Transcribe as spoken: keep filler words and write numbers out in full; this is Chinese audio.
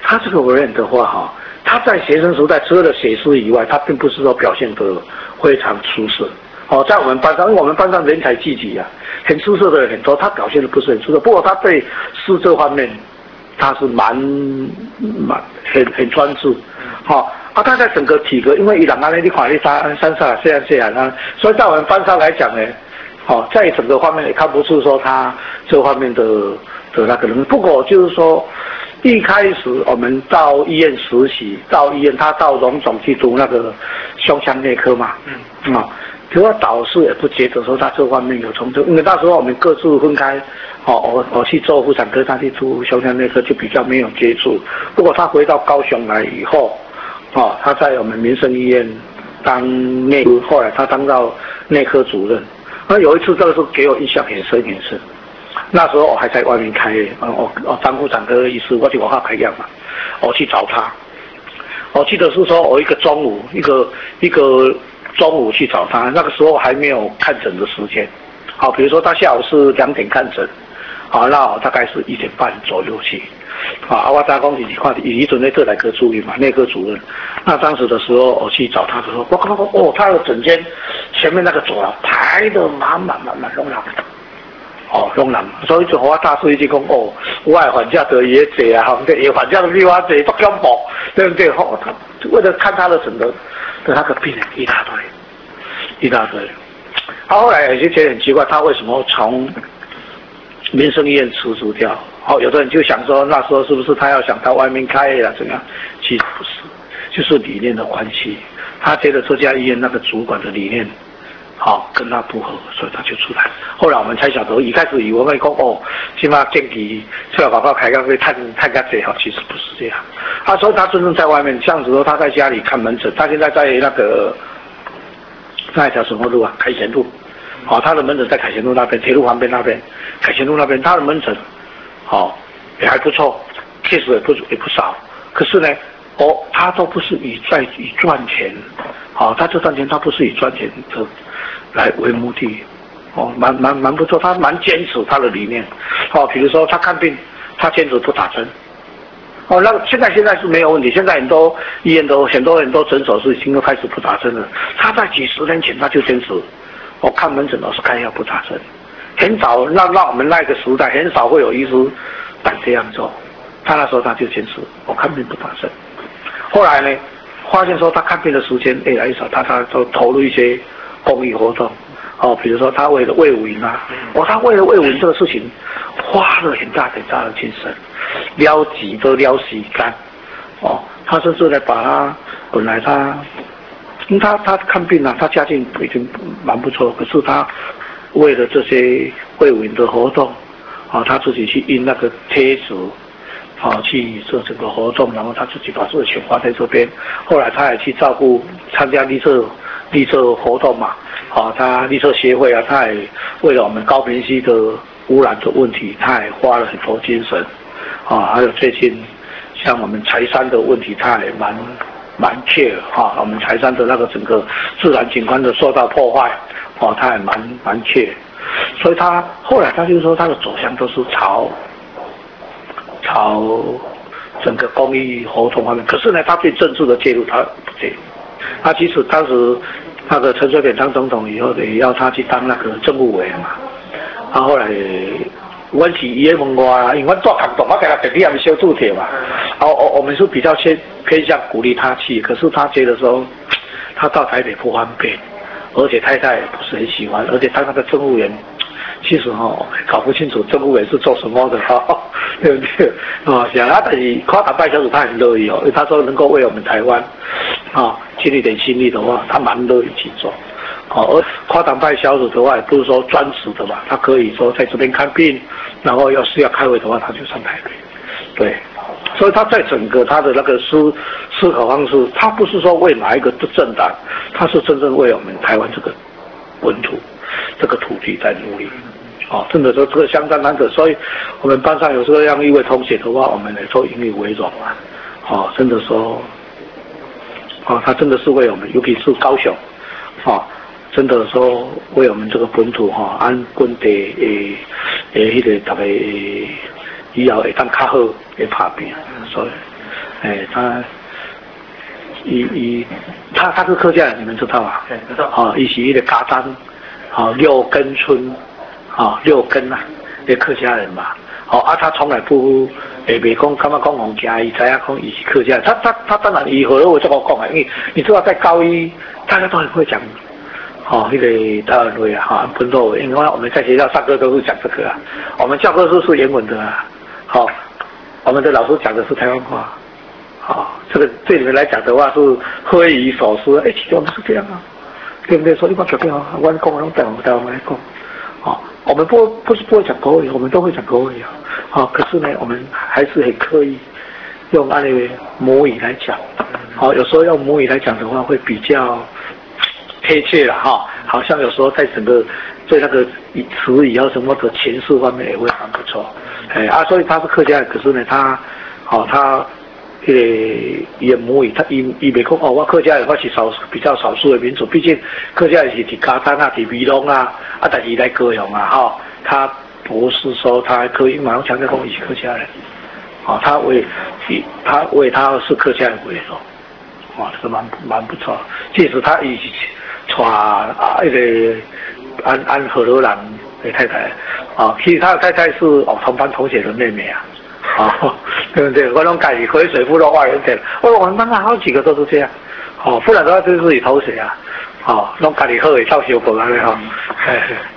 他这个人的话哈，他在学生时代除了写诗以外，他并不是说表现得非常出色。哦，在我们班上，因为我们班上人才济济啊，很出色的人很多，他表现的不是很出色。不过他对诗这方面，他是蛮蛮很很专注。好、哦，啊，他在整个体格，因为伊朗安尼你看你山山上这样这样啊，所以在我们班上来讲呢，哦，在整个方面也看不出说他这方面的的那个能力。不过就是说。一开始我们到医院实习，到医院他到荣总去读那个胸腔内科嘛，嗯啊，可是导师也不觉得说他这方面有成就，因为那时候我们各自分开，哦，我我去做妇产科，他去读胸腔内科，就比较没有接触。不过他回到高雄来以后，哦，他在我们民生医院当内科，后来他当到内科主任。那有一次，这个是给我印象很深很深。那时候我还在外面开业，我我当妇产科医师，我去外面开业嘛，我去找他。我记得是说我一个中午，一个一个中午去找他，那个时候还没有看诊的时间。好，比如说他下午是两点看诊，好，那我大概是一点半左右去。啊，我大公是看以准内特来科助理嘛，内科主任。那当时的时候我去找他的时候，我看到哦，他的诊间前面那个走廊排得满满满满拢人。哦，拢人，所以就我大叔一直讲哦，我的患者得也济啊，吼，对，患者比我济，不恐怖，对不对？吼、哦，他为了看他的整个的那个病人一大堆，一大堆。他后来也就觉得很奇怪，他为什么从民生医院辞职掉？哦，有的人就想说，那时候是不是他要想到外面开业了怎样？其实不是，就是理念的关系。他觉得这家医院那个主管的理念。好，跟他不合，所以他就出来。后来我们才晓得，一开始以为讲哦，起码建议出来报告开个会探探个最好，其实不是这样。他说他真正在外面，像子说他在家里看门诊，他现在在那个那一条什么路啊？凯旋路。好、哦，他的门诊在凯旋路那边，铁路旁边那边，凯旋路那边，他的门诊好、哦、也还不错，case也不也不少。可是呢，哦，他都不是以在以赚钱，好、哦，他这赚钱他不是以赚钱的。来为目的，哦，蛮蛮蛮不错，他蛮坚持他的理念，哦，比如说他看病，他坚持不打针，哦，那现在现在是没有问题，现在很多医院都很多很多诊所是已经都开始不打针了，他在几十年前他就坚持，我、哦、看门诊都是开药不打针，很早让让我们那个时代很少会有医师敢这样做，他那时候他就坚持我、哦、看病不打针，后来呢，发现说他看病的时间越来越少，他他都投入一些。公益活动，哦，比如说他为了魏武营啊，哦，他为了魏武营这个事情，花了很大很大的精神，撩几都撩洗干，哦，他甚至呢把他本来他，因为他他看病啊，他家境已经蛮不错，可是他为了这些魏武营的活动，啊、哦，他自己去印那个贴纸，啊、哦，去做这个活动，然后他自己把这个钱花在这边，后来他也去照顾参加绿色。绿色活动嘛，啊，他绿色协会啊，他也为了我们高屏溪的污染的问题，他也花了很多精神，啊，还有最近像我们柴山的问题，他也蛮蛮 care 啊，我们柴山的那个整个自然景观的受到破坏，啊，他也蛮蛮 care，所以他后来他就说他的走向都是朝朝整个公益活动方面，可是呢，他对政治的介入他不介入。他其实当时那个陈水扁当总统以后，也要他去当那个政务委员嘛。他后来，我是伊问我啊，因为我做行动，我给他肯定要修铸铁嘛。然后我我们是比较偏偏向鼓励他去，可是他觉得说，他到台北不方便，而且太太也不是很喜欢，而且他那个政务员，其实哈、哦、搞不清楚政务员是做什么的哈、哦，对不对？啊、哦，想他但是夸党派小组他很乐意哦，因为他说能够为我们台湾。啊，尽一点心力的话，他蛮乐意去做。哦，而跨党派小组的话，也不是说专职的嘛，他可以说在这边看病，然后要是要开会的话，他就上台北。对，所以他在整个他的那个思思考方式，他不是说为哪一个政党，他是真正为我们台湾这个本土、这个土地在努力。哦，真的说这个相当难得，所以我们班上有这样一位同学的话，我们也都引以为荣啊。哦，真的说。啊，他真的是为我们，尤其是高雄，啊，真的说为我们这个本土哈、啊，安稳的诶诶，迄个大概以后会当较好会拍拼，所以，哎、欸，他，伊伊他他是客家人，你们知道吗？ 知道。 哦，伊是一个嘎当，哦，六根村，哦，六根啊，那客家人嘛。哦啊，他从来不诶，袂讲，干嘛讲红家，伊知影讲伊是客家人。他他他当然以何我这么讲啊，因为你知道在高一，大家都很会讲，哦，那个大二队啊，哈，本土，因为我们在学校上课都是讲这个啊，我们教科书是原文的啊，好、哦，我们的老师讲的是台湾话，好、哦，这个对你们来讲的话是非遗所思，哎，其实我们是这样啊，对不对？说一般小朋友，我讲我用台湾台湾来讲，哦。我们不不是不会讲国语，我们都会讲国语啊，啊、哦，可是呢，我们还是很刻意用按那个母语来讲，好、哦，有时候用母语来讲的话，会比较贴切了哈、哦，好像有时候在整个对那个词语啊什么的情绪方面也会蛮不错，哎啊，所以他是客家人，可是呢，他，哦，他。迄个伊的母语，他伊伊袂讲哦，我客家人我是少比较少数的民族，毕竟客家人是伫嘉丹啊、伫美浓啊，啊，但是伊来高雄啊，哈、哦，他不是说他可以马上强调讲伊是客家人，哦，他为他为他是客家人为荣，哦，这个蛮蛮不错。即使他伊是娶啊一个安安河洛人的太太，啊、哦，其实他的太太是哦同班同学的妹妹啊。哦，对不对？我拢家己回水库都挖人田，我我们班上好几个都是这样，哦，不然的话就是自己偷学啊，哦，拢家己好的照小过来的哈，嘿嘿。